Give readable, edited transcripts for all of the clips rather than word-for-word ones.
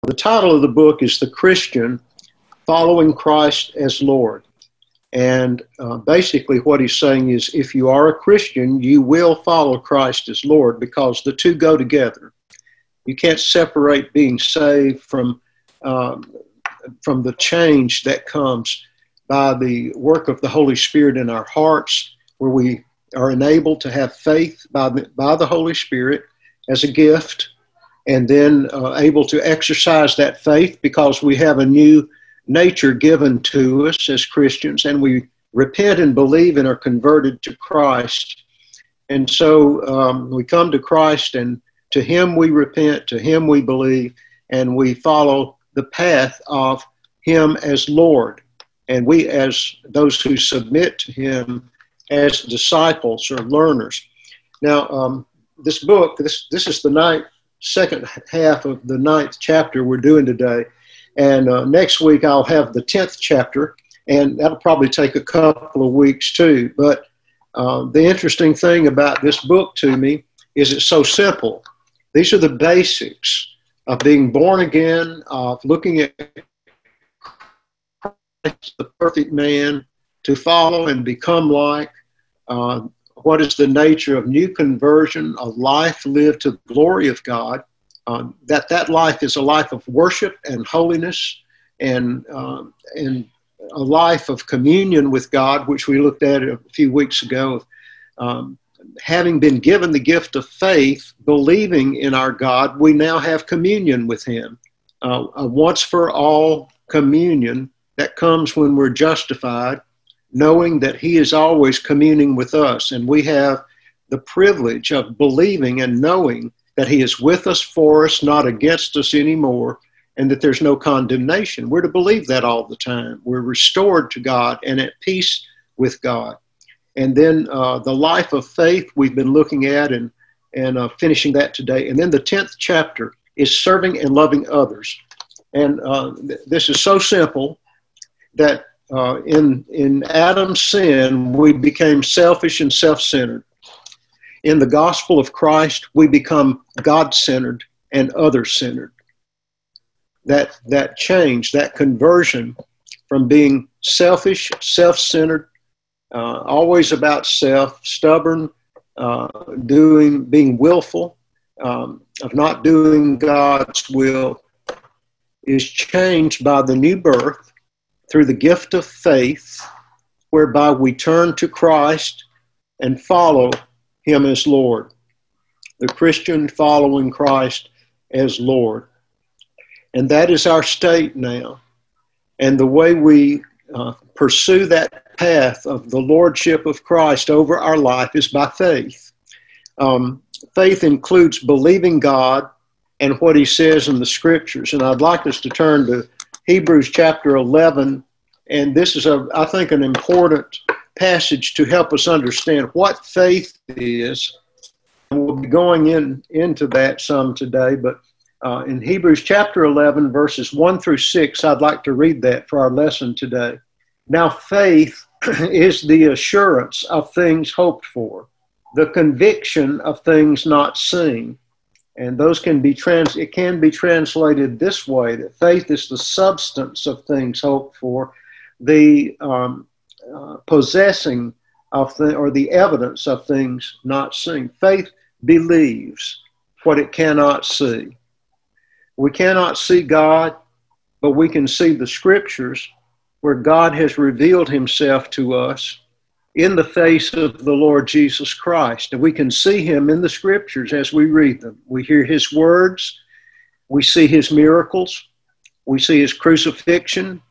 The title of the book is The Christian Following Christ as Lord. And basically what he's saying is, if you are a Christian, you will follow Christ as Lord, because the two go together. You can't separate being saved from the change that comes by the work of the Holy Spirit in our hearts, where we are enabled to have faith by the Holy Spirit as a gift, and then able to exercise that faith because we have a new nature given to us as Christians, and we repent and believe and are converted to Christ. And so we come to Christ, and to Him we repent, to Him we believe, and we follow the path of Him as Lord. And we, as those who submit to Him as disciples or learners. Now, this book, this is the second half of the 9th chapter we're doing today. And next week I'll have the 10th chapter, and that'll probably take a couple of weeks too. But the interesting thing about this book to me is it's so simple. These are the basics of being born again, of looking at Christ, the perfect man, to follow and become like. What is the nature of new conversion, a life lived to the glory of God? That life is a life of worship and holiness, and a life of communion with God, which we looked at a few weeks ago. Having been given the gift of faith, believing in our God, we now have communion with Him. A once-for-all communion that comes when we're justified, knowing that He is always communing with us. And we have the privilege of believing and knowing that He is with us, for us, not against us anymore, and that there's no condemnation. We're to believe that all the time. We're restored to God and at peace with God. And then the life of faith we've been looking at and finishing that today. And then the 10th chapter is serving and loving others. And this is so simple that in Adam's sin, we became selfish and self-centered. In the gospel of Christ, we become God-centered and other-centered. That change, that conversion from being selfish, self-centered, always about self, stubborn, being willful, of not doing God's will, is changed by the new birth through the gift of faith, whereby we turn to Christ and follow Him as Lord. The Christian following Christ as Lord. And that is our state now. And the way we pursue that path of the Lordship of Christ over our life is by faith. Faith includes believing God and what He says in the Scriptures. And I'd like us to turn to Hebrews chapter 11. And this is, I think, an important passage to help us understand what faith is. And we'll be going into that some today. But in Hebrews chapter 11, verses 1 through 6, I'd like to read that for our lesson today. Now, faith is the assurance of things hoped for, the conviction of things not seen. And those it can be translated this way, that faith is the substance of things hoped for, the possessing of or the evidence of things not seen. Faith believes what it cannot see. We cannot see God, but we can see the Scriptures where God has revealed Himself to us in the face of the Lord Jesus Christ. And we can see Him in the Scriptures as we read them. We hear His words. We see His miracles. We see His crucifixion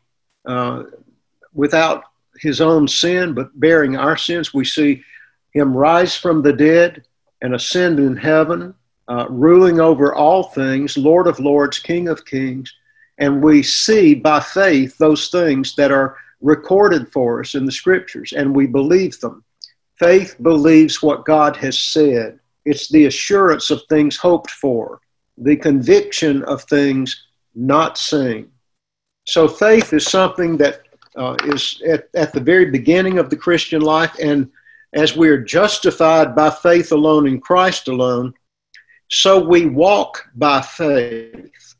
without His own sin, but bearing our sins. We see Him rise from the dead and ascend in heaven, ruling over all things, Lord of lords, King of kings. And we see by faith those things that are recorded for us in the Scriptures, and we believe them. Faith believes what God has said. It's the assurance of things hoped for, the conviction of things not seen. So faith is something that is at the very beginning of the Christian life, and as we are justified by faith alone in Christ alone, so we walk by faith.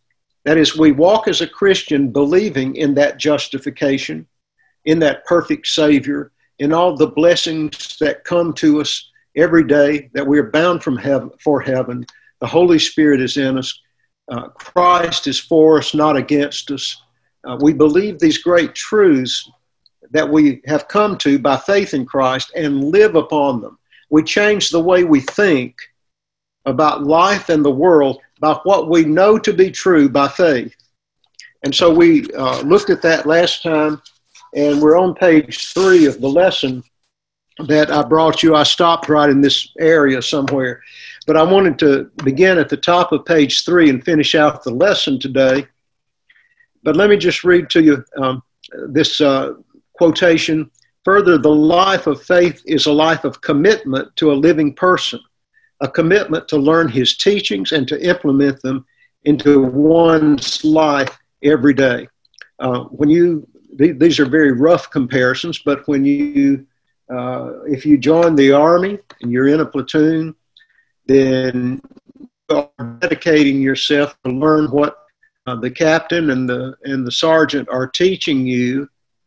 That is, we walk as a Christian believing in that justification, in that perfect Savior, in all the blessings that come to us every day, that we are bound from heaven for heaven. The Holy Spirit is in us. Christ is for us, not against us. We believe these great truths that we have come to by faith in Christ and live upon them. We change the way we think about life and the world by what we know to be true by faith. And so we looked at that last time, and we're on page 3 of the lesson that I brought you. I stopped right in this area somewhere, but I wanted to begin at the top of page 3 and finish out the lesson today. But let me just read to you this quotation. Further, the life of faith is a life of commitment to a living person, a commitment to learn his teachings and to implement them into one's life every day. These are very rough comparisons, but when you, if you join the Army and you're in a platoon, then you are dedicating yourself to learn what the captain and the sergeant are teaching you.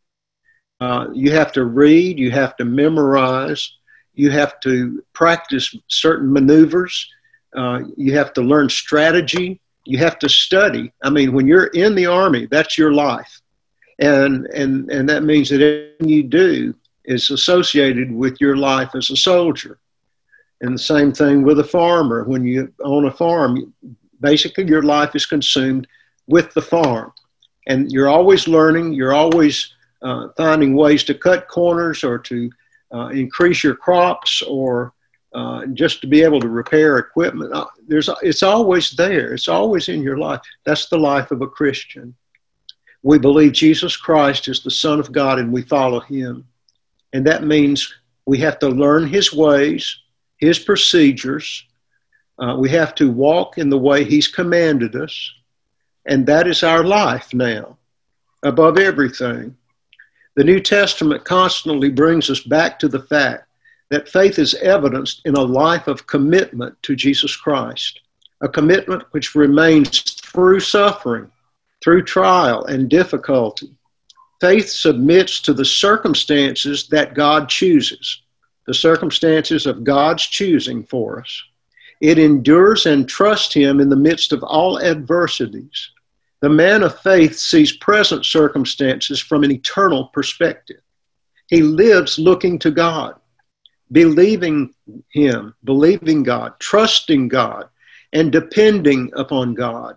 You have to read, you have to memorize, you have to practice certain maneuvers, you have to learn strategy, you have to study. I mean, when you're in the Army, that's your life. And that means that everything you do is associated with your life as a soldier. And the same thing with a farmer. When you own a farm, basically your life is consumed with the farm. And you're always learning, you're always finding ways to cut corners or to increase your crops or just to be able to repair equipment. It's always there. It's always in your life. That's the life of a Christian. We believe Jesus Christ is the Son of God and we follow him. And that means we have to learn his ways, his procedures. We have to walk in the way he's commanded us. And that is our life now, above everything. The New Testament constantly brings us back to the fact that faith is evidenced in a life of commitment to Jesus Christ, a commitment which remains through suffering, through trial and difficulty. Faith submits to the circumstances that God chooses, the circumstances of God's choosing for us. It endures and trusts him in the midst of all adversities. The man of faith sees present circumstances from an eternal perspective. He lives looking to God, believing him, believing God, trusting God, and depending upon God.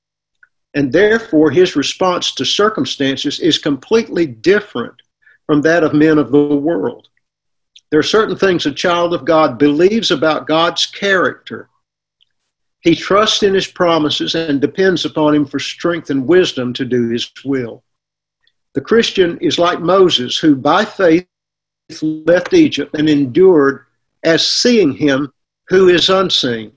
And therefore, his response to circumstances is completely different from that of men of the world. There are certain things a child of God believes about God's character. He trusts in his promises and depends upon him for strength and wisdom to do his will. The Christian is like Moses, who by faith left Egypt and endured as seeing him who is unseen.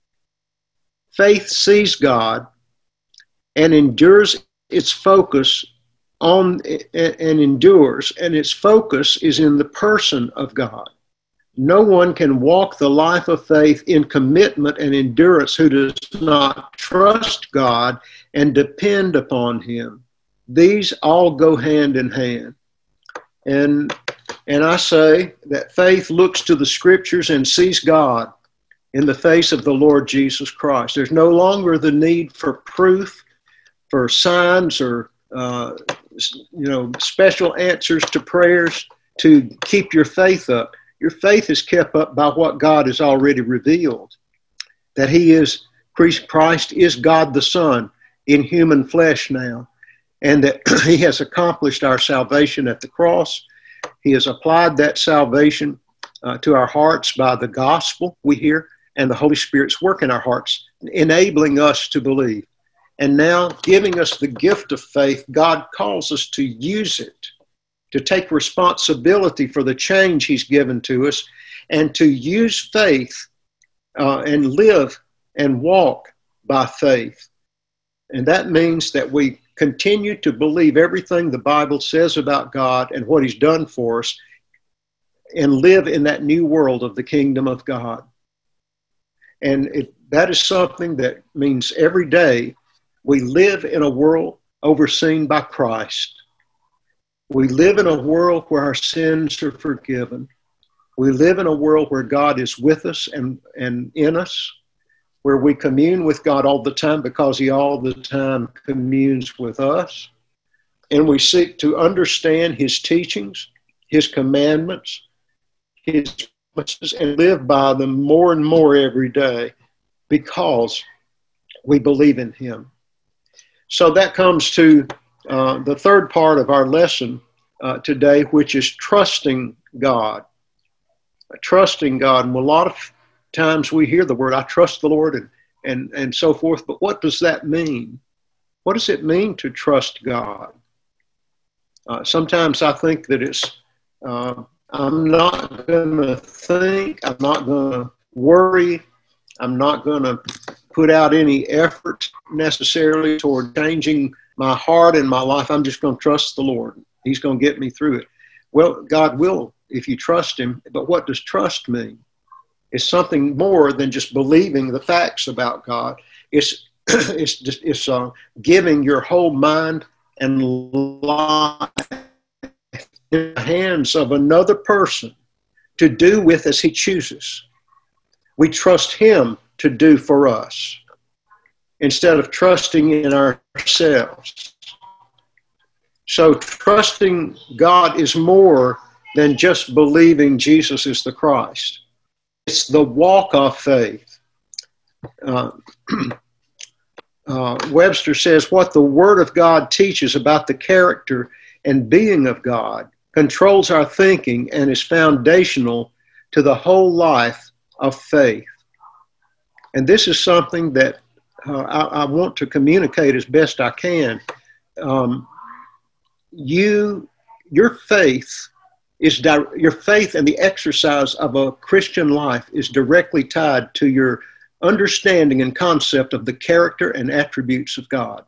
Faith sees God and endures its focus on and endures, and its focus is in the person of God. No one can walk the life of faith in commitment and endurance who does not trust God and depend upon him. These all go hand in hand. And I say that faith looks to the scriptures and sees God in the face of the Lord Jesus Christ. There's no longer the need for proof, for signs or special answers to prayers to keep your faith up. Your faith is kept up by what God has already revealed, that Christ is God the Son in human flesh now, and that he has accomplished our salvation at the cross. He has applied that salvation to our hearts by the gospel we hear, and the Holy Spirit's work in our hearts, enabling us to believe. And now, giving us the gift of faith, God calls us to use it, to take responsibility for the change he's given to us, and to use faith and live and walk by faith. And that means that we continue to believe everything the Bible says about God and what he's done for us, and live in that new world of the kingdom of God. And that is something that means every day We live in a world overseen by Christ. We live in a world where our sins are forgiven. We live in a world where God is with us and in us, where we commune with God all the time because he all the time communes with us. And we seek to understand his teachings, his commandments, his promises, and live by them more and more every day because we believe in him. So that comes to the third part of our lesson today, which is trusting God. Trusting God. And a lot of times we hear the word, I trust the Lord, and so forth. But what does that mean? What does it mean to trust God? Sometimes I think that it's, I'm not going to think, I'm not going to worry, I'm not going to put out any effort necessarily toward changing my heart and my life. I'm just going to trust the Lord. He's going to get me through it. Well, God will if you trust him. But what does trust mean? It's something more than just believing the facts about God. It's giving your whole mind and life in the hands of another person to do with as he chooses. We trust him to do for us instead of trusting in ourselves. So trusting God is more than just believing Jesus is the Christ. It's the walk of faith. Webster says, what the Word of God teaches about the character and being of God controls our thinking and is foundational to the whole life of faith. And this is something that I want to communicate as best I can. Your faith and the exercise of a Christian life is directly tied to your understanding and concept of the character and attributes of God.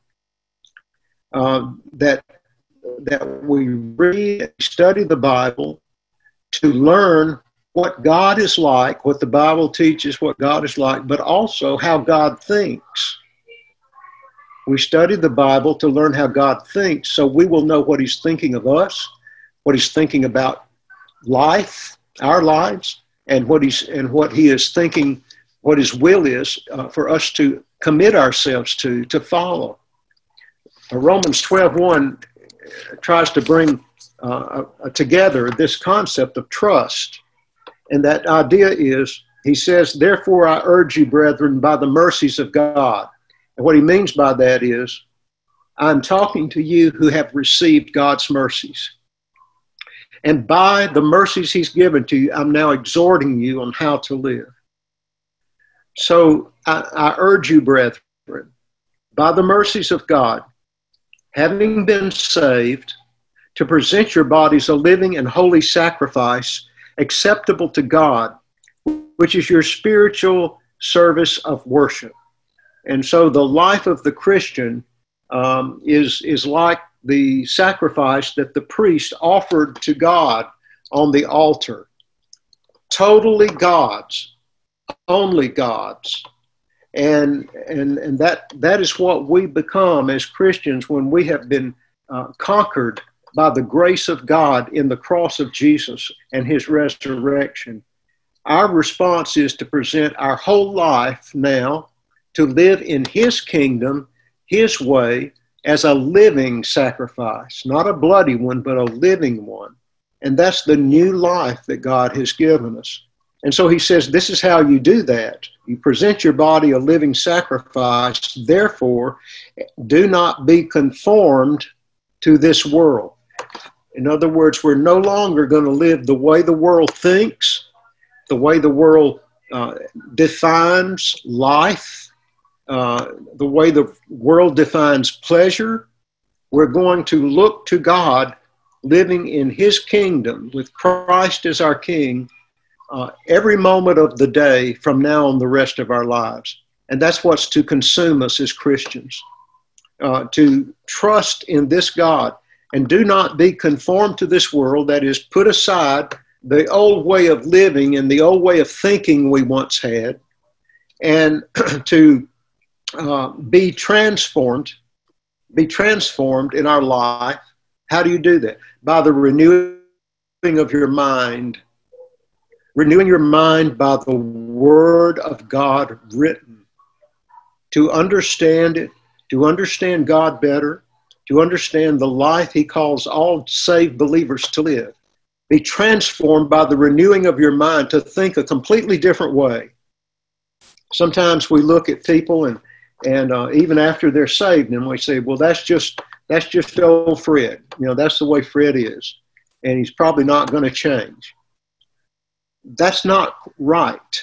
That we read, study the Bible to learn what God is like, what the Bible teaches, what God is like, but also how God thinks. We study the Bible to learn how God thinks, so we will know what he's thinking of us, what he's thinking about life, our lives, and what he is thinking, what his will is for us to commit ourselves to follow. Romans 12:1 tries to bring together this concept of trust. And that idea is, he says, therefore I urge you, brethren, by the mercies of God. And what he means by that is, I'm talking to you who have received God's mercies. And by the mercies he's given to you, I'm now exhorting you on how to live. So I urge you, brethren, by the mercies of God, having been saved, to present your bodies a living and holy sacrifice, acceptable to God, which is your spiritual service of worship. And so the life of the Christian is like the sacrifice that the priest offered to God on the altar. Totally God's, only God's. And that is what we become as Christians when we have been conquered by the grace of God in the cross of Jesus and his resurrection. Our response is to present our whole life now to live in his kingdom, his way, as a living sacrifice, not a bloody one, but a living one. And that's the new life that God has given us. And so he says, this is how you do that. You present your body a living sacrifice. Therefore, do not be conformed to this world. In other words, we're no longer going to live the way the world thinks, the way the world defines life, the way the world defines pleasure. We're going to look to God, living in his kingdom with Christ as our King, every moment of the day from now on the rest of our lives. And that's what's to consume us as Christians, to trust in this God and do not be conformed to this world. That is, put aside the old way of living and the old way of thinking we once had, and to be transformed in our life. How do you do that? By the renewing of your mind. Renewing your mind by the Word of God written. To understand it, to understand God better, to understand the life He calls all saved believers to live. Be transformed by the renewing of your mind to think a completely different way. Sometimes we look at people and even after they're saved, and we say, well, that's just old Fred. You know, that's the way Fred is, and he's probably not going to change. That's not right.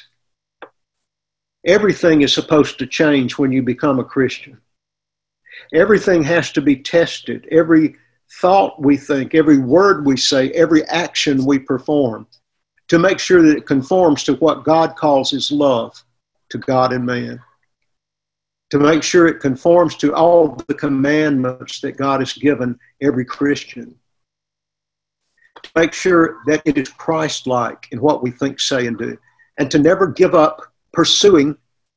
Everything is supposed to change when you become a Christian. Everything has to be tested. Every thought we think, every word we say, every action we perform, to make sure that it conforms to what God calls His love to God and man. To make sure it conforms to all the commandments that God has given every Christian. To make sure that it is Christ-like in what we think, say, and do. And to never give up pursuing,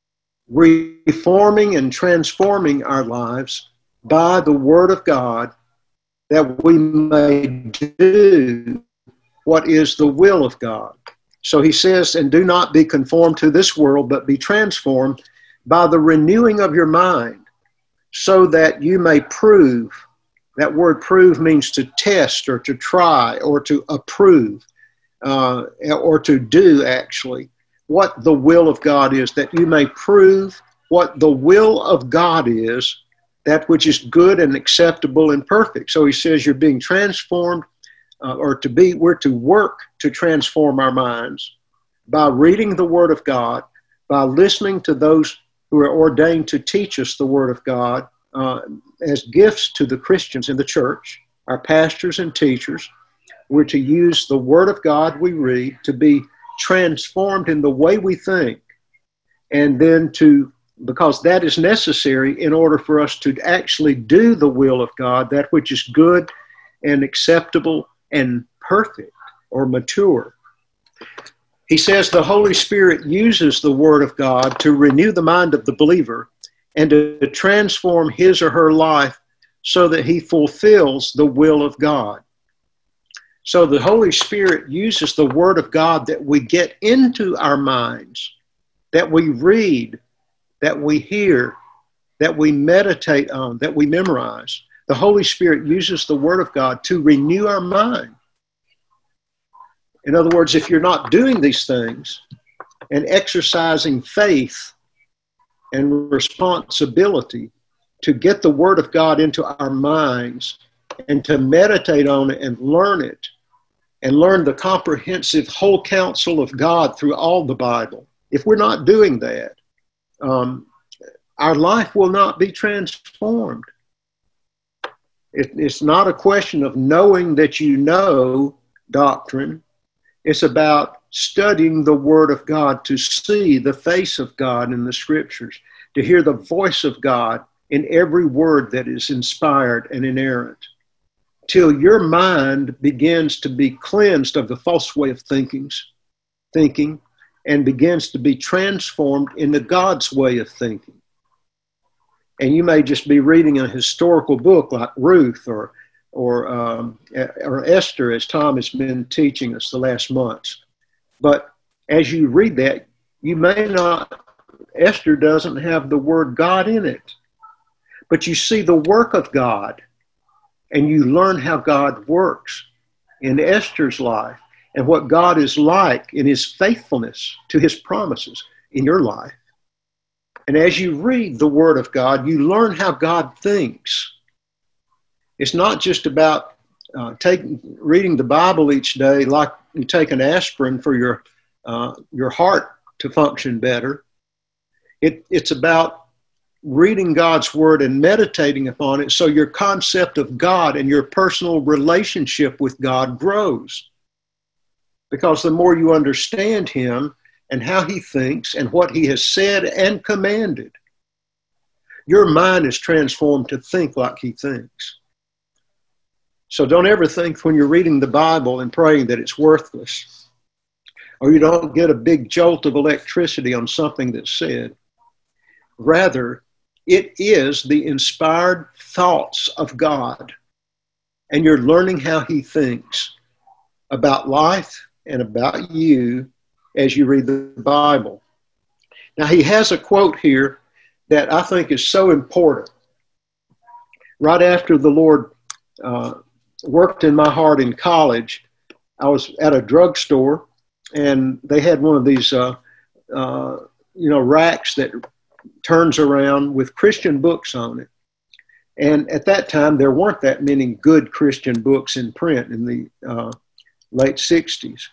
reforming, and transforming our lives by the Word of God, that we may do what is the will of God. So he says, and do not be conformed to this world, but be transformed by the renewing of your mind, so that you may prove. That word prove means to test or to try or to approve or to do, actually, what the will of God is, that you may prove what the will of God is, that which is good and acceptable and perfect. So he says you're being transformed, we're to work to transform our minds by reading the Word of God, by listening to those who are ordained to teach us the Word of God as gifts to the Christians in the church, our pastors and teachers. We're to use the Word of God we read to be transformed in the way we think, and then because that is necessary in order for us to actually do the will of God, that which is good and acceptable and perfect or mature. He says the Holy Spirit uses the Word of God to renew the mind of the believer and to transform his or her life so that he fulfills the will of God. So the Holy Spirit uses the Word of God that we get into our minds, that we read, that we hear, that we meditate on, that we memorize. The Holy Spirit uses the Word of God to renew our mind. In other words, if you're not doing these things and exercising faith and responsibility to get the Word of God into our minds and to meditate on it and learn the comprehensive whole counsel of God through all the Bible, if we're not doing that, our life will not be transformed. It's not a question of knowing that you know doctrine. It's about studying the Word of God to see the face of God in the Scriptures, to hear the voice of God in every word that is inspired and inerrant, till your mind begins to be cleansed of the false way of thinking and begins to be transformed into God's way of thinking. And you may just be reading a historical book like Ruth or Esther, as Tom has been teaching us the last months. But as you read that, Esther doesn't have the word God in it. But you see the work of God, and you learn how God works in Esther's life and what God is like in His faithfulness to His promises in your life. And as you read the Word of God, you learn how God thinks. It's not just about reading the Bible each day like you take an aspirin for your heart to function better. It's about reading God's Word and meditating upon it so your concept of God and your personal relationship with God grows. Because the more you understand Him and how He thinks and what He has said and commanded, your mind is transformed to think like He thinks. So don't ever think when you're reading the Bible and praying that it's worthless, or you don't get a big jolt of electricity on something that's said. Rather, It is the inspired thoughts of God. And you're learning how he thinks about life and about you as you read the Bible. Now, he has a quote here that I think is so important. Right after the Lord worked in my heart in college, I was at a drugstore, and they had one of these, racks that turns around with Christian books on it. And at that time, there weren't that many good Christian books in print in the late 60s.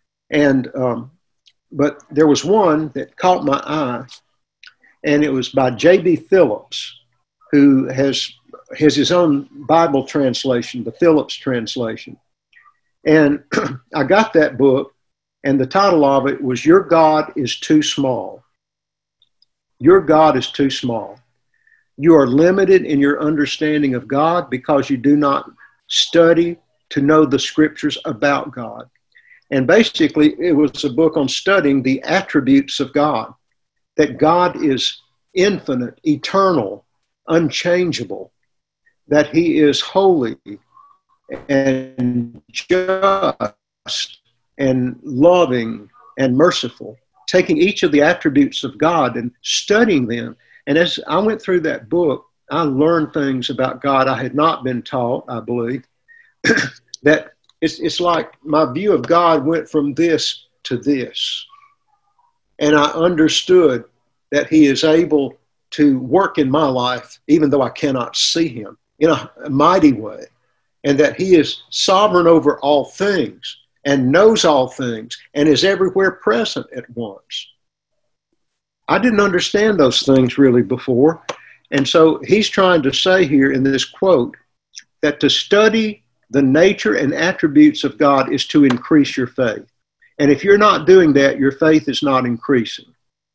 But there was one that caught my eye, and it was by J.B. Phillips, who has his own Bible translation, the Phillips translation. And I got that book, and the title of it was Your God is Too Small. Your God is too small. You are limited in your understanding of God because you do not study to know the scriptures about God. And basically, it was a book on studying the attributes of God, that God is infinite, eternal, unchangeable, that he is holy and just and loving and merciful, taking each of the attributes of God and studying them. And as I went through that book, I learned things about God I had not been taught, I believe, that it's like my view of God went from this to this. And I understood that he is able to work in my life, even though I cannot see him, in a mighty way. And that he is sovereign over all things and knows all things and is everywhere present at once. I didn't understand those things really before. And so he's trying to say here in this quote that to study the nature and attributes of God is to increase your faith. And if you're not doing that, your faith is not increasing.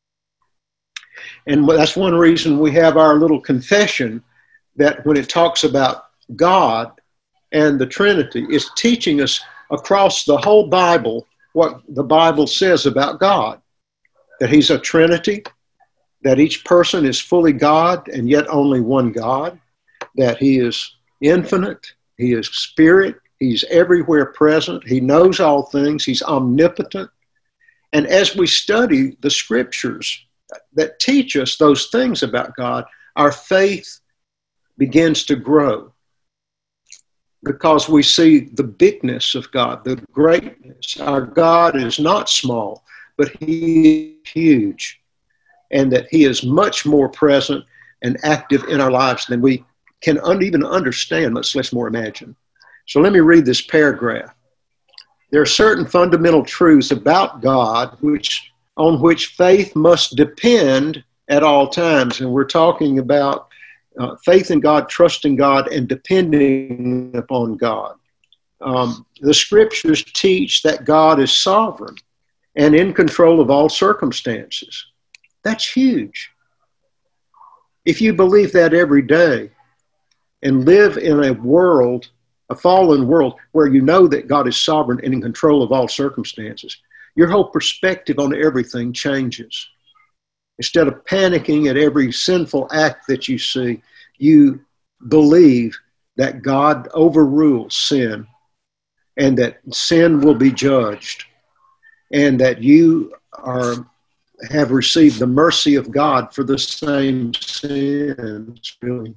And that's one reason we have our little confession, that when it talks about God and the Trinity, is teaching us across the whole Bible what the Bible says about God. That he's a Trinity, that each person is fully God and yet only one God, that he is infinite, he is spirit, he's everywhere present, he knows all things, he's omnipotent. And as we study the scriptures that teach us those things about God, our faith begins to grow because we see the bigness of God, the greatness. Our God is not small, but he is huge, and that he is much more present and active in our lives than we can even understand, much less more imagine. So let me read this paragraph. There are certain fundamental truths about God on which faith must depend at all times. And we're talking about faith in God, trusting God, and depending upon God. The scriptures teach that God is sovereign and in control of all circumstances. That's huge. If you believe that every day and live in a world, a fallen world, where you know that God is sovereign and in control of all circumstances, your whole perspective on everything changes. Instead of panicking at every sinful act that you see, you believe that God overrules sin and that sin will be judged and that you have received the mercy of God for the same sins, really.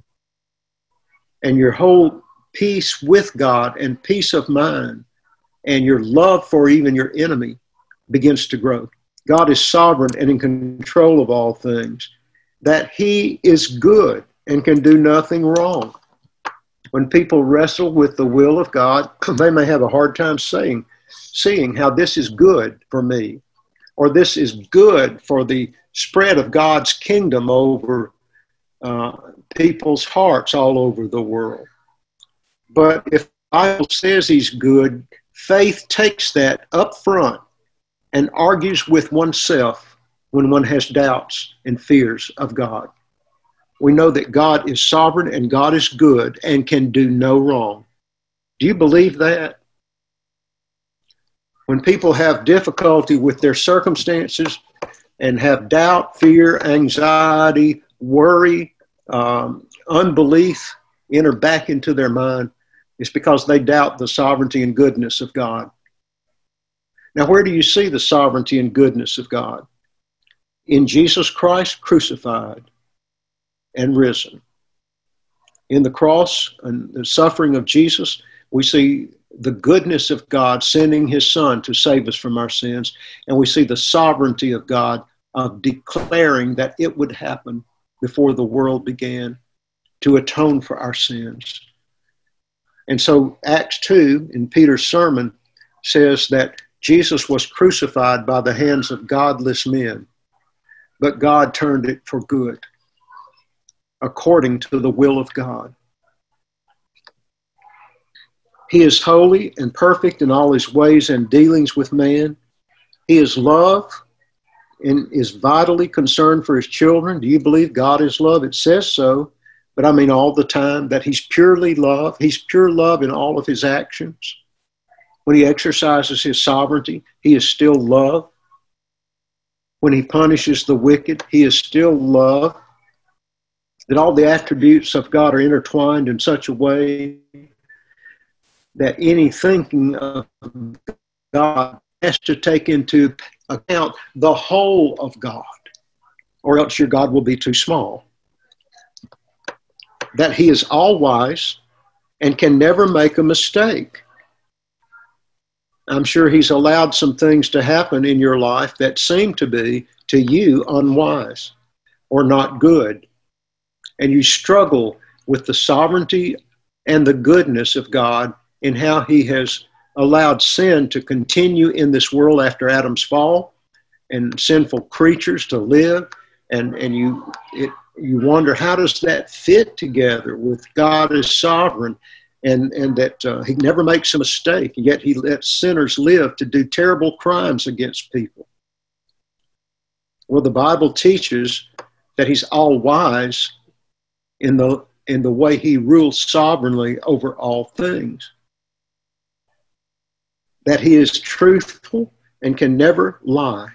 And your whole peace with God and peace of mind and your love for even your enemy begins to grow. God is sovereign and in control of all things, that he is good and can do nothing wrong. When people wrestle with the will of God, they may have a hard time seeing how this is good for me, or this is good for the spread of God's kingdom over people's hearts all over the world. But if the Bible says he's good, faith takes that up front and argues with oneself when one has doubts and fears of God. We know that God is sovereign and God is good and can do no wrong. Do you believe that? When people have difficulty with their circumstances and have doubt, fear, anxiety, worry, unbelief enter back into their mind, it's because they doubt the sovereignty and goodness of God. Now, where do you see the sovereignty and goodness of God? In Jesus Christ crucified and risen. In the cross and the suffering of Jesus, we see the goodness of God sending his Son to save us from our sins, and we see the sovereignty of God of declaring that it would happen before the world began to atone for our sins. And so Acts 2 in Peter's sermon says that Jesus was crucified by the hands of godless men, but God turned it for good, according to the will of God. He is holy and perfect in all his ways and dealings with man. He is love and is vitally concerned for his children. Do you believe God is love? It says so, but I mean all the time that he's purely love. He's pure love in all of his actions. When he exercises his sovereignty, he is still love. When he punishes the wicked, he is still love. That all the attributes of God are intertwined in such a way that any thinking of God has to take into account the whole of God, or else your God will be too small. That he is all-wise and can never make a mistake. I'm sure he's allowed some things to happen in your life that seem to be, to you, unwise or not good. And you struggle with the sovereignty and the goodness of God in how he has allowed sin to continue in this world after Adam's fall and sinful creatures to live. And you wonder, how does that fit together with God as sovereign and that he never makes a mistake, yet he lets sinners live to do terrible crimes against people? Well, the Bible teaches that he's all-wise in the way he rules sovereignly over all things. That he is truthful and can never lie.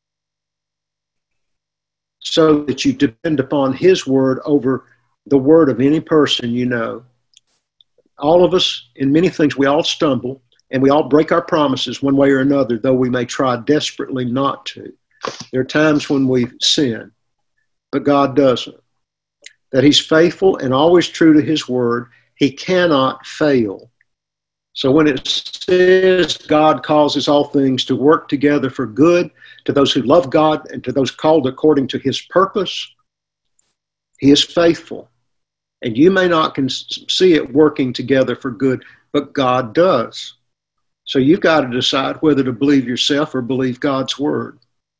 So that you depend upon his word over the word of any person you know. All of us, in many things, we all stumble and we all break our promises one way or another, though we may try desperately not to. There are times when we sin, but God doesn't. That he's faithful and always true to his word. He cannot fail. So when it says God causes all things to work together for good to those who love God and to those called according to his purpose, he is faithful. And you may not see it working together for good, but God does. So you've got to decide whether to believe yourself or believe God's word.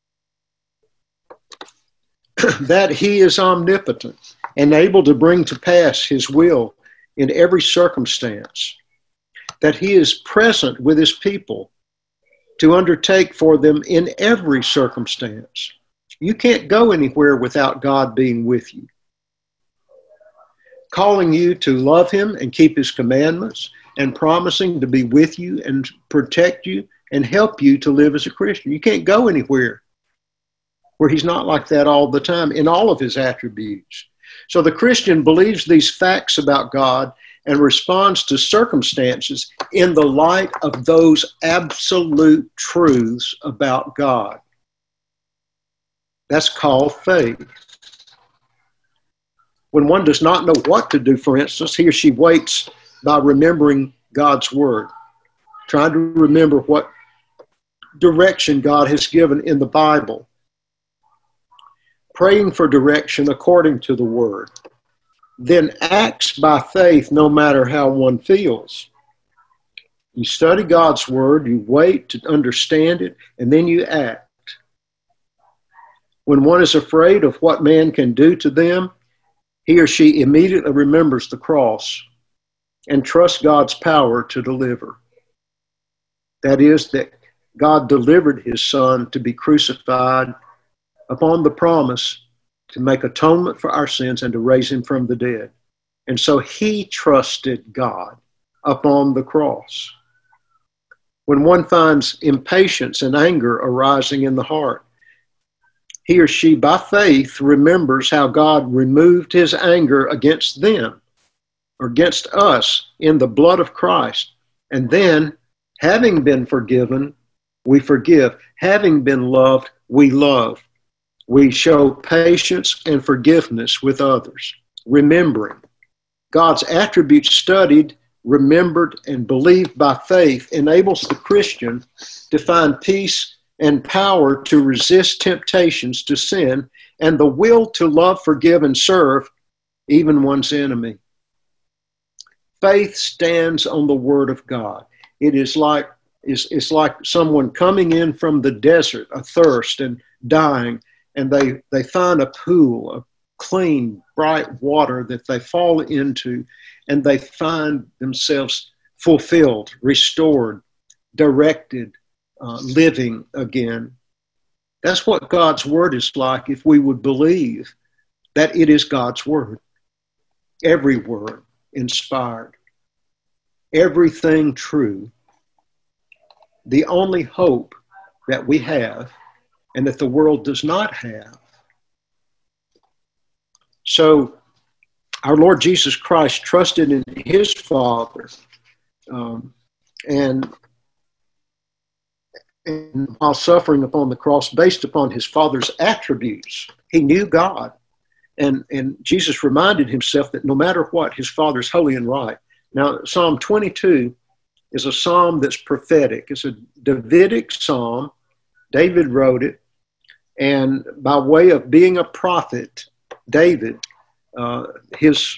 That he is omnipotent and able to bring to pass his will in every circumstance. That he is present with his people to undertake for them in every circumstance. You can't go anywhere without God being with you. Calling you to love him and keep his commandments, and promising to be with you and protect you and help you to live as a Christian. You can't go anywhere where he's not like that all the time in all of his attributes. So the Christian believes these facts about God and responds to circumstances in the light of those absolute truths about God. That's called faith. When one does not know what to do, for instance, he or she waits by remembering God's word, trying to remember what direction God has given in the Bible, praying for direction according to the word, then acts by faith no matter how one feels. You study God's word, you wait to understand it, and then you act. When one is afraid of what man can do to them, he or she immediately remembers the cross and trusts God's power to deliver. That is, that God delivered his Son to be crucified upon the promise to make atonement for our sins and to raise him from the dead. And so he trusted God upon the cross. When one finds impatience and anger arising in the heart, he or she, by faith, remembers how God removed his anger against them or against us in the blood of Christ. And then, having been forgiven, we forgive. Having been loved, we love. We show patience and forgiveness with others, remembering. God's attributes studied, remembered, and believed by faith enables the Christian to find peace and power to resist temptations to sin and the will to love, forgive, and serve even one's enemy. Faith stands on the Word of God. It's like someone coming in from the desert, athirst and dying, and they find a pool of clean, bright water that they fall into, and they find themselves fulfilled, restored, directed, living again. That's what God's Word is like if we would believe that it is God's Word. Every word inspired. Everything true. The only hope that we have and that the world does not have. So our Lord Jesus Christ trusted in his Father, and while suffering upon the cross based upon his Father's attributes, he knew God. And Jesus reminded himself that no matter what, his Father's holy and right. Now, Psalm 22 is a psalm that's prophetic. It's a Davidic psalm. David wrote it. And by way of being a prophet, David, his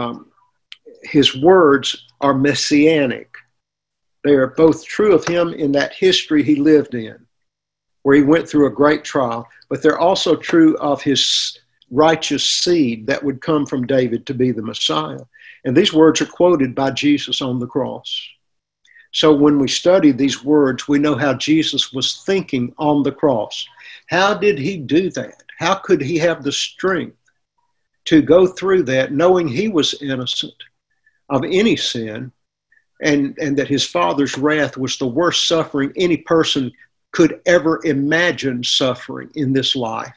words are messianic. They are both true of him in that history he lived in, where he went through a great trial, but they're also true of his righteous seed that would come from David to be the Messiah. And these words are quoted by Jesus on the cross. So when we study these words, we know how Jesus was thinking on the cross. How did he do that? How could he have the strength to go through that knowing he was innocent of any sin and that his Father's wrath was the worst suffering any person could ever imagine suffering in this life?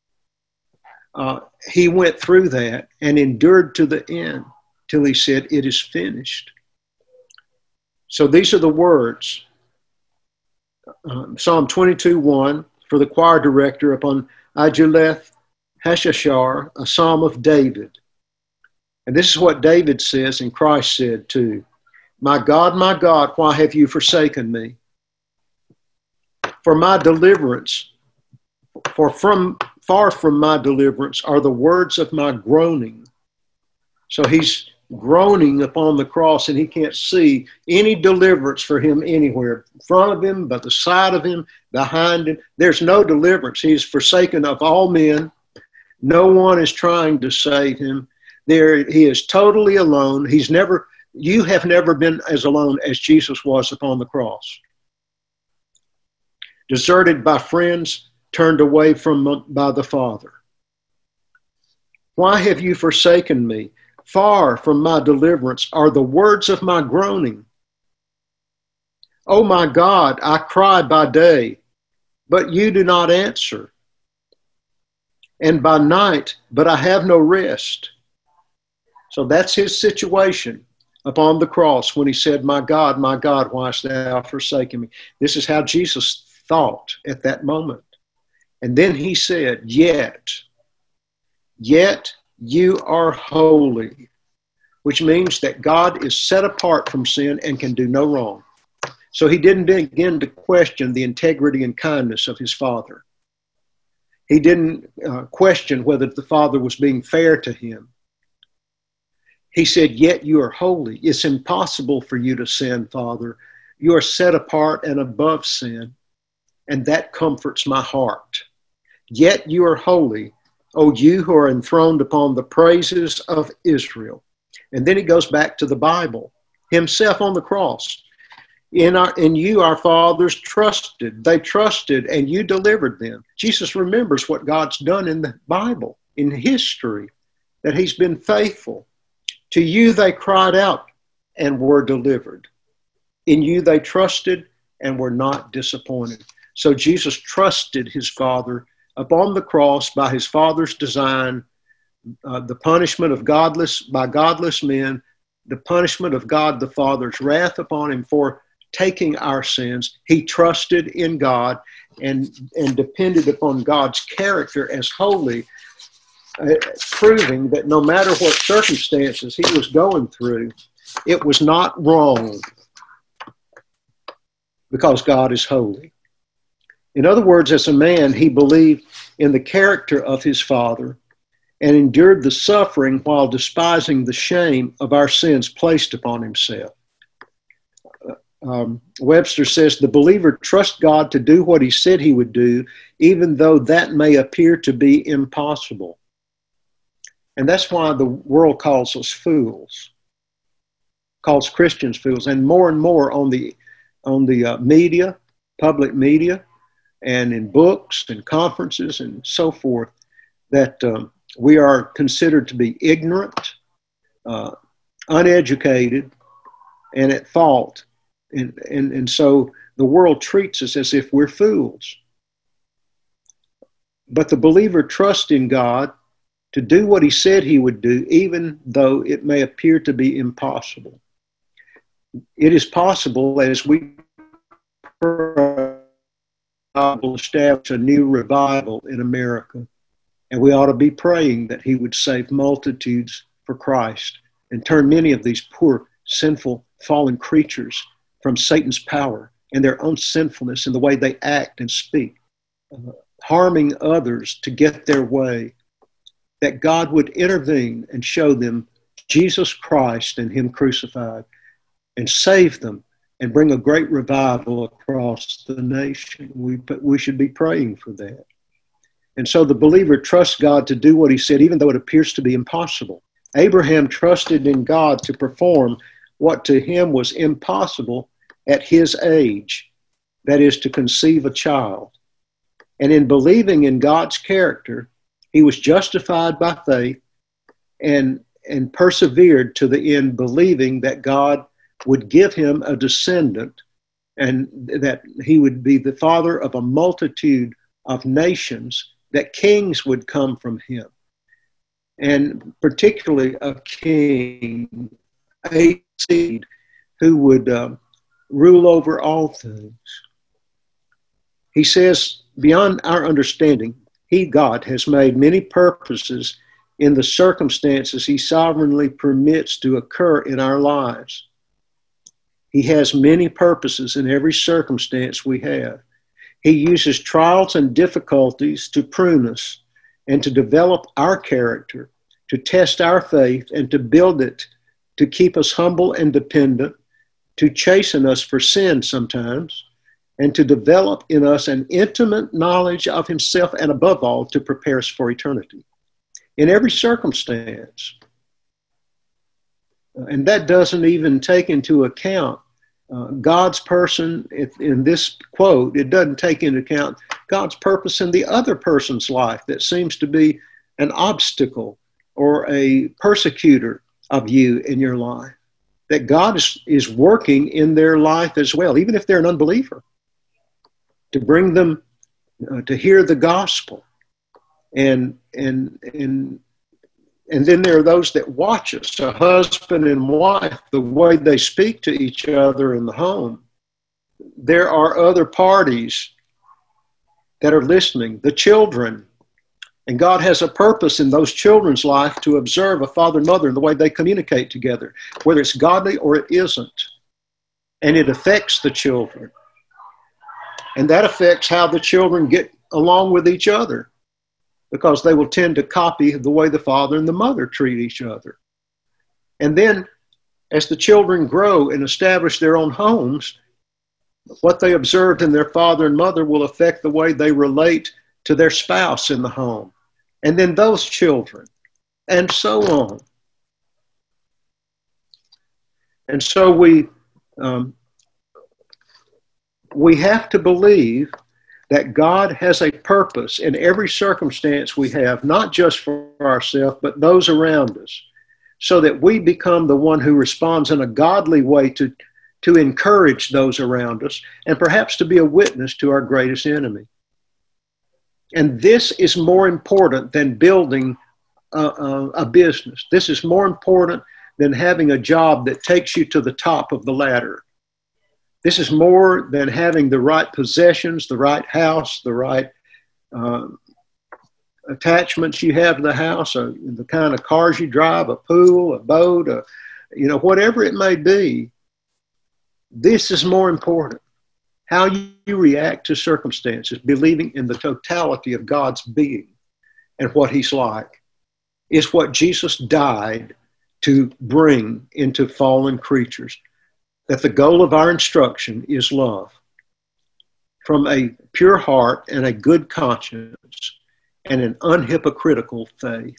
He went through that and endured to the end till he said, "It is finished." So these are the words. Psalm 22:1 for the choir director upon Iguleth Hashashar, a psalm of David. And this is what David says, and Christ said too. My God, why have you forsaken me? For my deliverance, far from my deliverance are the words of my groaning. So he's groaning upon the cross, and he can't see any deliverance for him anywhere. In front of him, by the side of him, behind him. There's no deliverance. He's forsaken of all men. No one is trying to save him. He is totally alone. You have never been as alone as Jesus was upon the cross. Deserted by friends, turned away by the Father. Why have you forsaken me? Far from my deliverance are the words of my groaning. Oh my God, I cry by day, but you do not answer. And by night, but I have no rest. So that's his situation upon the cross when he said, my God, why hast thou forsaken me? This is how Jesus thought at that moment. And then he said, yet you are holy, which means that God is set apart from sin and can do no wrong. So he didn't begin to question the integrity and kindness of his Father. He didn't question whether the Father was being fair to him. He said, yet you are holy. It's impossible for you to sin, Father. You are set apart and above sin, and that comforts my heart. Yet you are holy, O you who are enthroned upon the praises of Israel. And then he goes back to the Bible, himself on the cross. In you our fathers trusted. They trusted and you delivered them. Jesus remembers what God's done in the Bible, in history, that he's been faithful. To you they cried out and were delivered. In you they trusted and were not disappointed. So Jesus trusted his Father upon the cross by his Father's design, the punishment of godless men, the punishment of God the Father's wrath upon him for taking our sins. He trusted in God and depended upon God's character as holy, proving that no matter what circumstances he was going through, it was not wrong because God is holy. In other words, as a man, he believed in the character of his Father and endured the suffering while despising the shame of our sins placed upon himself. Webster says, the believer trusts God to do what he said he would do, even though that may appear to be impossible. And that's why the world calls us fools, calls Christians fools, and more on the media, public media, and in books and conferences and so forth, that we are considered to be ignorant, uneducated, and at fault. And so the world treats us as if we're fools. But the believer trusts in God to do what he said he would do, even though it may appear to be impossible. It is possible as we will establish a new revival in America. And we ought to be praying that he would save multitudes for Christ and turn many of these poor, sinful, fallen creatures from Satan's power and their own sinfulness in the way they act and speak, harming others to get their way, that God would intervene and show them Jesus Christ and him crucified and save them and bring a great revival across the nation. We should be praying for that. And so the believer trusts God to do what he said, even though it appears to be impossible. Abraham trusted in God to perform what to him was impossible at his age, that is, to conceive a child. And in believing in God's character, he was justified by faith and persevered to the end, believing that God would give him a descendant and that he would be the father of a multitude of nations, that kings would come from him. And particularly a king, a seed, who would rule over all things. He says, beyond our understanding, he, God, has made many purposes in the circumstances he sovereignly permits to occur in our lives. He has many purposes in every circumstance we have. He uses trials and difficulties to prune us and to develop our character, to test our faith and to build it, to keep us humble and dependent, to chasten us for sin sometimes, and to develop in us an intimate knowledge of himself, and above all, to prepare us for eternity in every circumstance. And that doesn't even take into account God's person. In this quote, it doesn't take into account God's purpose in the other person's life that seems to be an obstacle or a persecutor of you in your life. That God is working in their life as well, even if they're an unbeliever, to bring them to hear the gospel. And then there are those that watch us, a husband and wife, the way they speak to each other in the home. There are other parties that are listening, the children. And God has a purpose in those children's life to observe a father and mother in the way they communicate together, whether it's godly or it isn't. And it affects the children. And that affects how the children get along with each other, because they will tend to copy the way the father and the mother treat each other. And then as the children grow and establish their own homes, what they observed in their father and mother will affect the way they relate to their spouse in the home, and then those children, and so on. And so we have to believe that God has a purpose in every circumstance we have, not just for ourselves, but those around us, so that we become the one who responds in a godly way to encourage those around us, and perhaps to be a witness to our greatest enemy. And this is more important than building a business. This is more important than having a job that takes you to the top of the ladder. This is more than having the right possessions, the right house, the right attachments you have to the house, or the kind of cars you drive, a pool, a boat, whatever it may be. This is more important. How you react to circumstances, believing in the totality of God's being and what he's like, is what Jesus died to bring into fallen creatures. That the goal of our instruction is love from a pure heart and a good conscience and an unhypocritical faith.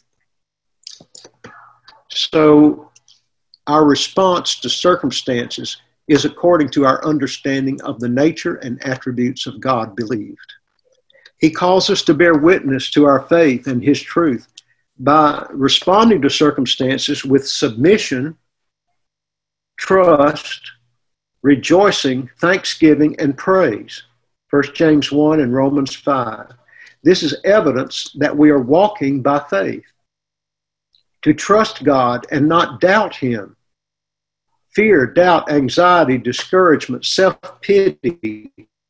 So our response to circumstances is according to our understanding of the nature and attributes of God believed. He calls us to bear witness to our faith and his truth by responding to circumstances with submission, trust, rejoicing, thanksgiving, and praise. 1 James 1 and Romans 5. This is evidence that we are walking by faith. To trust God and not doubt him. Fear, doubt, anxiety, discouragement, self-pity,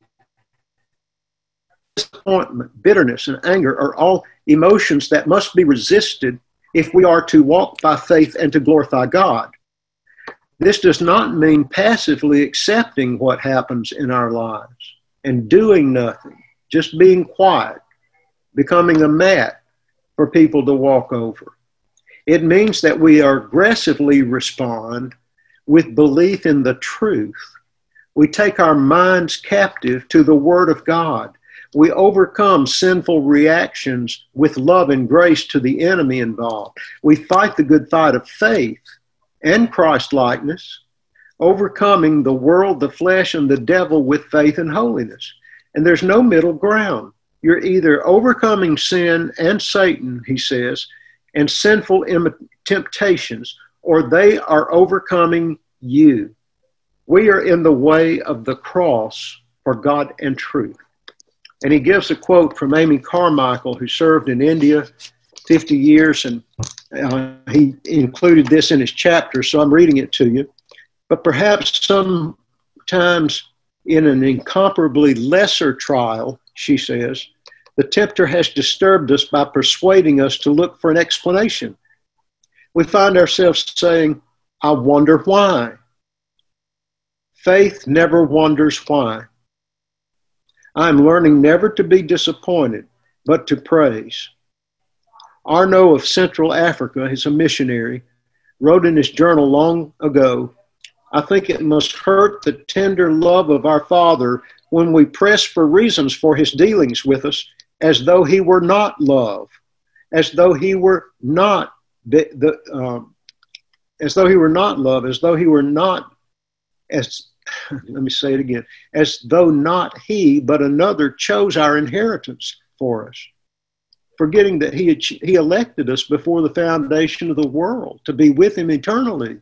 disappointment, bitterness, and anger are all emotions that must be resisted if we are to walk by faith and to glorify God. This does not mean passively accepting what happens in our lives and doing nothing, just being quiet, becoming a mat for people to walk over. It means that we aggressively respond with belief in the truth. We take our minds captive to the Word of God. We overcome sinful reactions with love and grace to the enemy involved. We fight the good fight of faith and Christ-likeness, overcoming the world, the flesh, and the devil with faith and holiness. And there's no middle ground. You're either overcoming sin and Satan, he says, and sinful temptations, or they are overcoming you. We are in the way of the cross for God and truth. And he gives a quote from Amy Carmichael, who served in India 50 years, and he included this in his chapter, so I'm reading it to you. But perhaps sometimes in an incomparably lesser trial, she says, the tempter has disturbed us by persuading us to look for an explanation. We find ourselves saying, I wonder why. Faith never wonders why. I'm learning never to be disappointed, but to praise. Arnaud of Central Africa is a missionary, wrote in his journal long ago, I think it must hurt the tender love of our Father when we press for reasons for his dealings with us as though he were not love, as though he were not as though he were not love, as though he were not, let me say it again, as though not he, but another chose our inheritance for us, forgetting that he elected us before the foundation of the world to be with him eternally.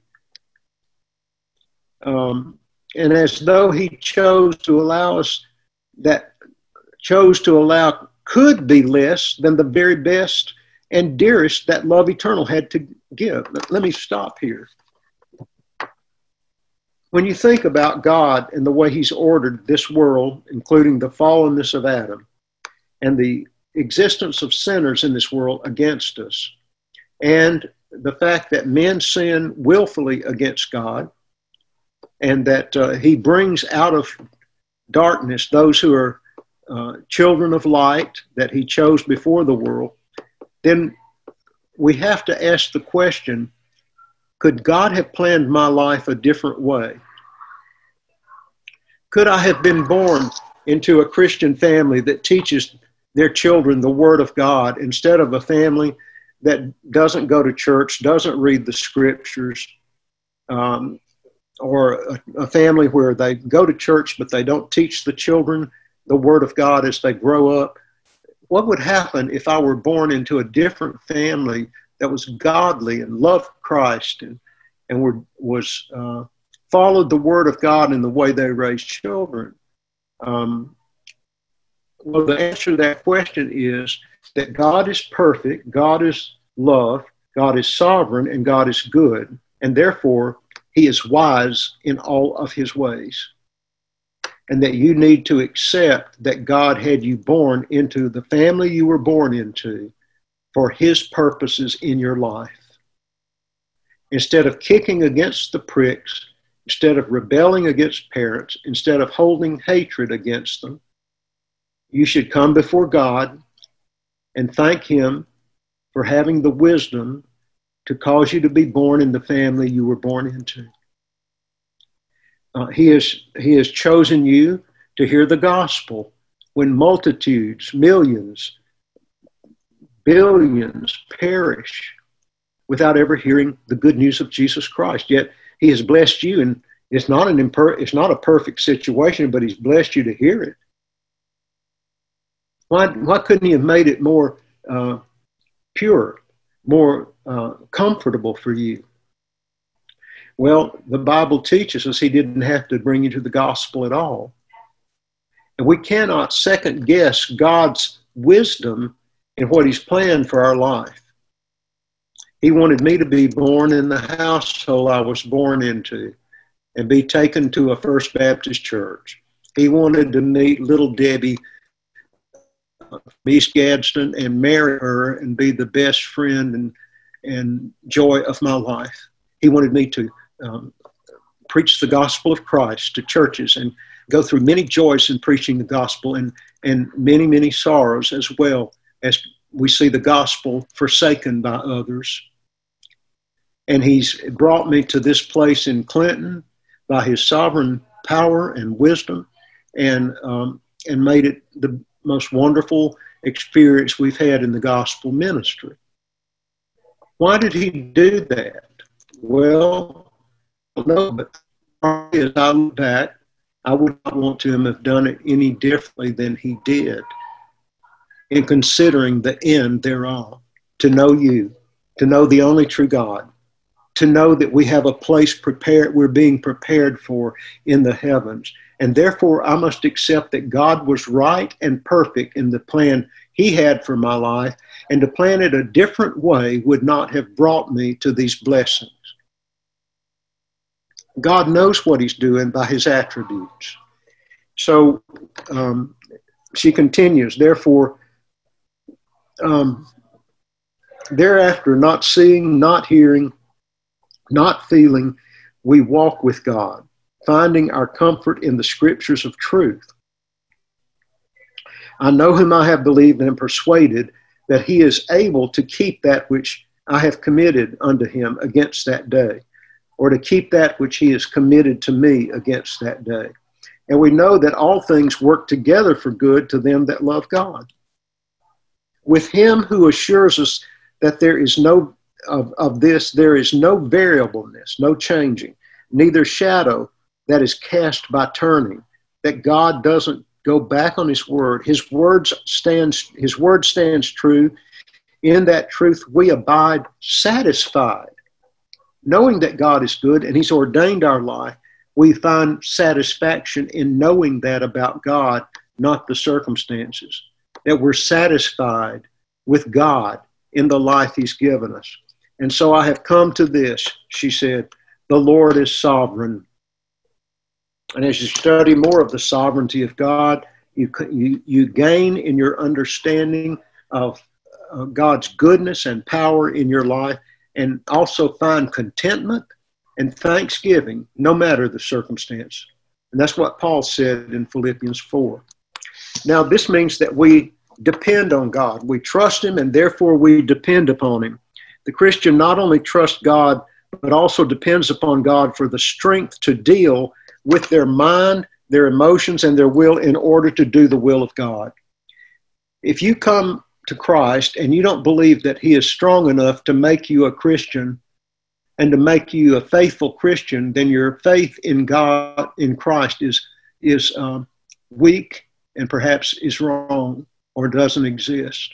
And as though he chose to allow us, could be less than the very best and dearest that love eternal had to give. Let me stop here. When you think about God and the way he's ordered this world, including the fallenness of Adam and the existence of sinners in this world against us, and the fact that men sin willfully against God, and that he brings out of darkness those who are children of light that he chose before the world, then we have to ask the question, could God have planned my life a different way? Could I have been born into a Christian family that teaches their children the Word of God instead of a family that doesn't go to church, doesn't read the Scriptures, or a family where they go to church but they don't teach the children the Word of God as they grow up? What would happen if I were born into a different family that was godly and loved Christ and followed the Word of God in the way they raised children? Well, the answer to that question is that God is perfect, God is love, God is sovereign, and God is good. And therefore, he is wise in all of his ways. And that you need to accept that God had you born into the family you were born into for his purposes in your life. Instead of kicking against the pricks, instead of rebelling against parents, instead of holding hatred against them, you should come before God and thank him for having the wisdom to cause you to be born in the family you were born into. He has chosen you to hear the gospel when multitudes, millions, billions perish without ever hearing the good news of Jesus Christ. Yet he has blessed you, and it's not a perfect situation, but he's blessed you to hear it. Why couldn't he have made it more pure, more comfortable for you? Well, the Bible teaches us he didn't have to bring you to the gospel at all. And we cannot second guess God's wisdom in what he's planned for our life. He wanted me to be born in the household I was born into and be taken to a First Baptist church. He wanted to meet little Debbie from East Gadsden and marry her and be the best friend and joy of my life. He wanted me to preach the gospel of Christ to churches and go through many joys in preaching the gospel and many, many sorrows as well as we see the gospel forsaken by others. And he's brought me to this place in Clinton by his sovereign power and wisdom and made it the most wonderful experience we've had in the gospel ministry. Why did he do that? Well, I don't know, but as I look back, I would not want to have done it any differently than he did in considering the end thereof, to know you, to know the only true God, to know that we have a place prepared, we're being prepared for in the heavens. And therefore, I must accept that God was right and perfect in the plan he had for my life, and to plan it a different way would not have brought me to these blessings. God knows what he's doing by his attributes. So she continues, therefore, thereafter, not seeing, not hearing, not feeling, we walk with God, finding our comfort in the scriptures of truth. I know whom I have believed and am persuaded that he is able to keep that which I have committed unto him against that day, or to keep that which he has committed to me against that day. And we know that all things work together for good to them that love God. With him who assures us that there is no there is no variableness, no changing, neither shadow that is cast by turning, that God doesn't go back on his word. His word stands true. In that truth we abide satisfied. Knowing that God is good and he's ordained our life, we find satisfaction in knowing that about God, not the circumstances. That we're satisfied with God in the life he's given us. And so I have come to this, she said, the Lord is sovereign. And as you study more of the sovereignty of God, you gain in your understanding of God's goodness and power in your life, and also find contentment and thanksgiving no matter the circumstance. And that's what Paul said in Philippians 4. Now, this means that we depend on God. We trust him, and therefore we depend upon him. The Christian not only trusts God, but also depends upon God for the strength to deal with their mind, their emotions, and their will in order to do the will of God. If you come to Christ and you don't believe that he is strong enough to make you a Christian and to make you a faithful Christian, then your faith in God, in Christ, is weak and perhaps is wrong or doesn't exist.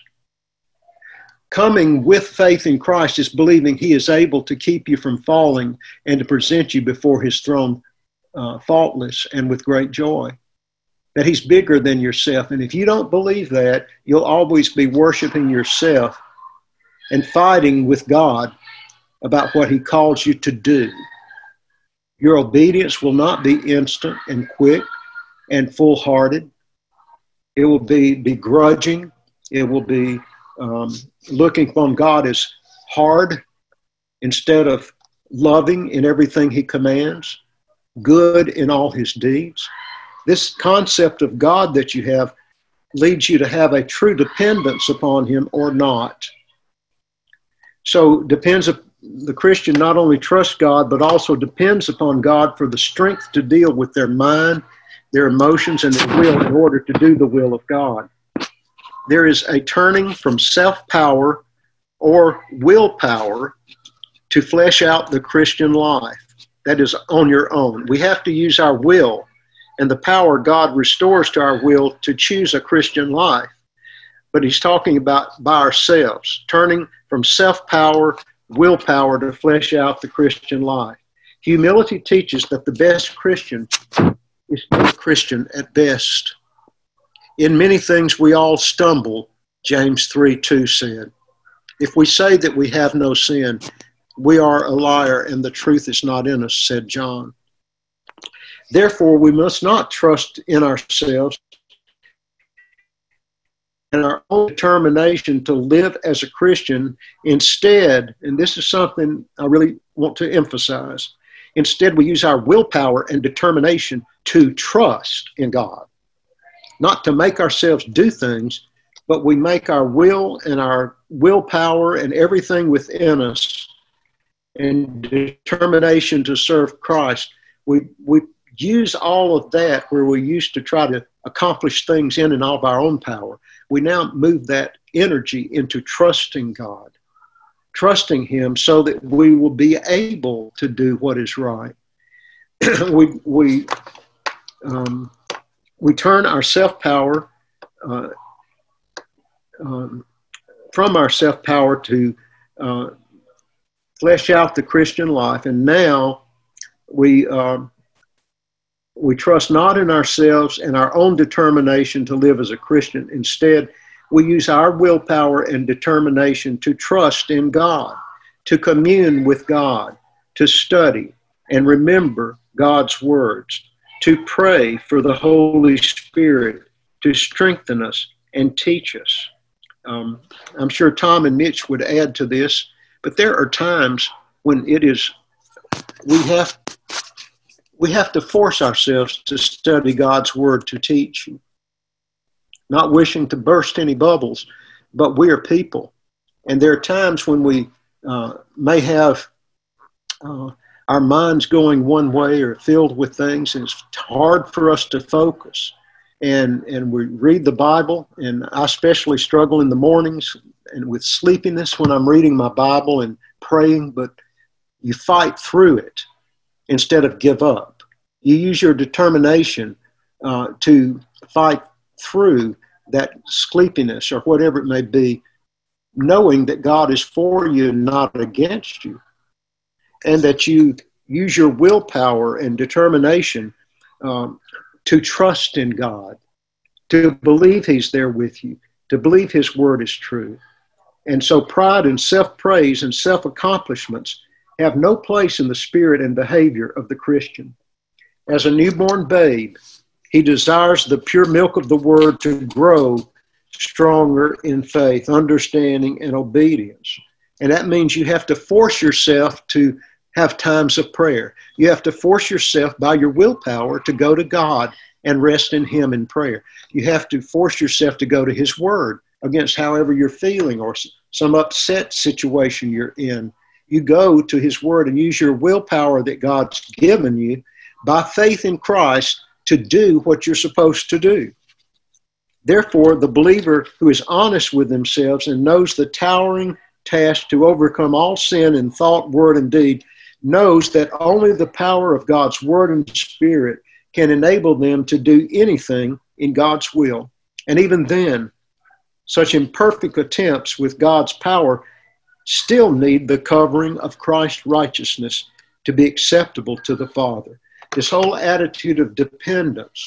Coming with faith in Christ is believing he is able to keep you from falling and to present you before his throne faultless and with great joy. that he's bigger than yourself. And if you don't believe that, you'll always be worshiping yourself and fighting with God about what he calls you to do. Your obedience will not be instant and quick and full-hearted. It will be begrudging. It will be looking upon God as hard instead of loving in everything he commands, good in all his deeds. This concept of God that you have leads you to have a true dependence upon him or not. So the Christian not only trusts God, but also depends upon God for the strength to deal with their mind, their emotions, and their will in order to do the will of God. There is a turning from self-power or willpower to flesh out the Christian life. That is on your own. We have to use our will and the power God restores to our will to choose a Christian life. But he's talking about by ourselves, turning from self-power, willpower to flesh out the Christian life. Humility teaches that the best Christian is still a Christian at best. In many things we all stumble, James 3:2 said. If we say that we have no sin, we are a liar and the truth is not in us, said John. Therefore, we must not trust in ourselves and our own determination to live as a Christian. Instead, and this is something I really want to emphasize, instead we use our willpower and determination to trust in God. Not to make ourselves do things, but we make our will and our willpower and everything within us and determination to serve Christ. We use all of that where we used to try to accomplish things in and of our own power. We now move that energy into trusting God, trusting him so that we will be able to do what is right. We turn our self-power from our self-power to flesh out the Christian life. And now we trust not in ourselves and our own determination to live as a Christian. Instead, we use our willpower and determination to trust in God, to commune with God, to study and remember God's words, to pray for the Holy Spirit to strengthen us and teach us. I'm sure Tom and Mitch would add to this, but there are times when we have to force ourselves to study God's word to teach. Not wishing to burst any bubbles, but we are people. And there are times when we may have our minds going one way or filled with things, and it's hard for us to focus. And we read the Bible, and I especially struggle in the mornings and with sleepiness when I'm reading my Bible and praying, but you fight through it instead of give up. You use your determination to fight through that sleepiness or whatever it may be, knowing that God is for you and not against you, and that you use your willpower and determination to trust in God, to believe he's there with you, to believe his word is true. And so pride and self-praise and self-accomplishments have no place in the spirit and behavior of the Christian. As a newborn babe, he desires the pure milk of the word to grow stronger in faith, understanding, and obedience. And that means you have to force yourself to have times of prayer. You have to force yourself by your willpower to go to God and rest in him in prayer. You have to force yourself to go to his word against however you're feeling or some upset situation you're in. You go to his word and use your willpower that God's given you by faith in Christ to do what you're supposed to do. Therefore, the believer who is honest with themselves and knows the towering task to overcome all sin in thought, word, and deed knows that only the power of God's word and spirit can enable them to do anything in God's will. And even then, such imperfect attempts with God's power still need the covering of Christ's righteousness to be acceptable to the Father. This whole attitude of dependence,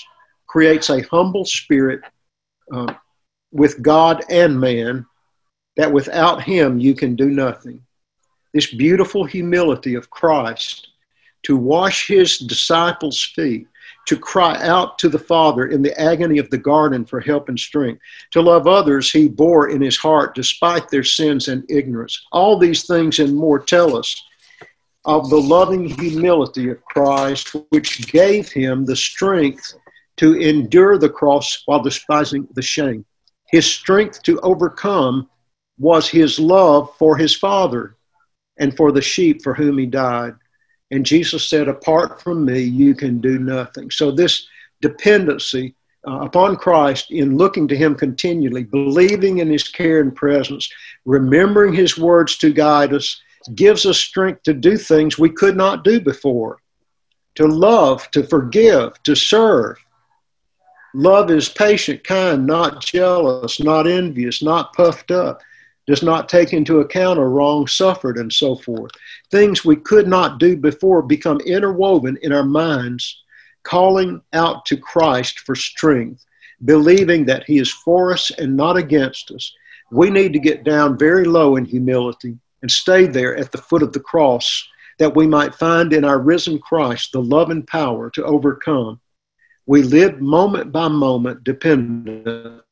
creates a humble spirit with God and man, that without him you can do nothing. This beautiful humility of Christ to wash his disciples' feet, to cry out to the Father in the agony of the garden for help and strength, to love others he bore in his heart despite their sins and ignorance. All these things and more tell us of the loving humility of Christ, which gave him the strength to endure the cross while despising the shame. His strength to overcome was his love for his Father and for the sheep for whom he died. And Jesus said, apart from me, you can do nothing. So this dependency upon Christ in looking to him continually, believing in his care and presence, remembering his words to guide us, gives us strength to do things we could not do before, to love, to forgive, to serve. Love is patient, kind, not jealous, not envious, not puffed up, does not take into account a wrong suffered, and so forth. Things we could not do before become interwoven in our minds, calling out to Christ for strength, believing that he is for us and not against us. We need to get down very low in humility and stay there at the foot of the cross, that we might find in our risen Christ the love and power to overcome. We live moment by moment dependent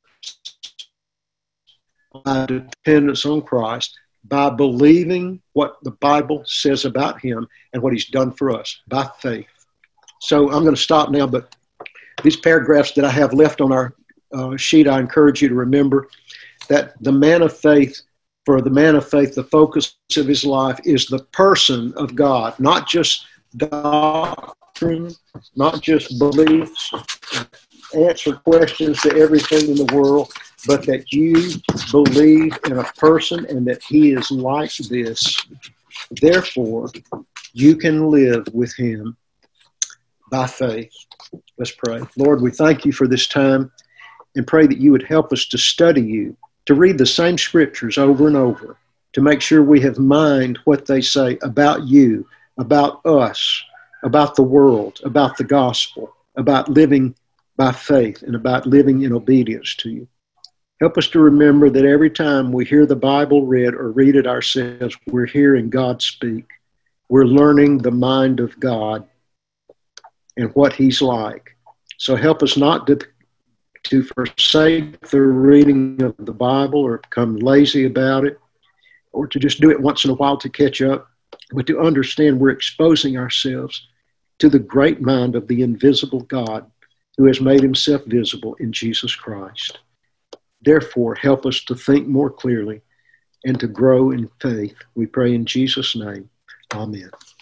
on Christ, by believing what the Bible says about him and what he's done for us by faith. So I'm going to stop now, but these paragraphs that I have left on our sheet, I encourage you to remember that the man of faith, for the man of faith, the focus of his life is the person of God, not just doctrine, not just beliefs, answer questions to everything in the world, but that you believe in a person and that he is like this. Therefore, you can live with him by faith. Let's pray. Lord, we thank you for this time and pray that you would help us to study you, to read the same scriptures over and over, to make sure we have mind what they say about you, about us, about the world, about the gospel, about living by faith, and about living in obedience to you. Help us to remember that every time we hear the Bible read or read it ourselves, we're hearing God speak. We're learning the mind of God and what he's like. So help us not to forsake the reading of the Bible or become lazy about it, or to just do it once in a while to catch up, but to understand we're exposing ourselves to the great mind of the invisible God who has made himself visible in Jesus Christ. Therefore, help us to think more clearly and to grow in faith. We pray in Jesus' name. Amen.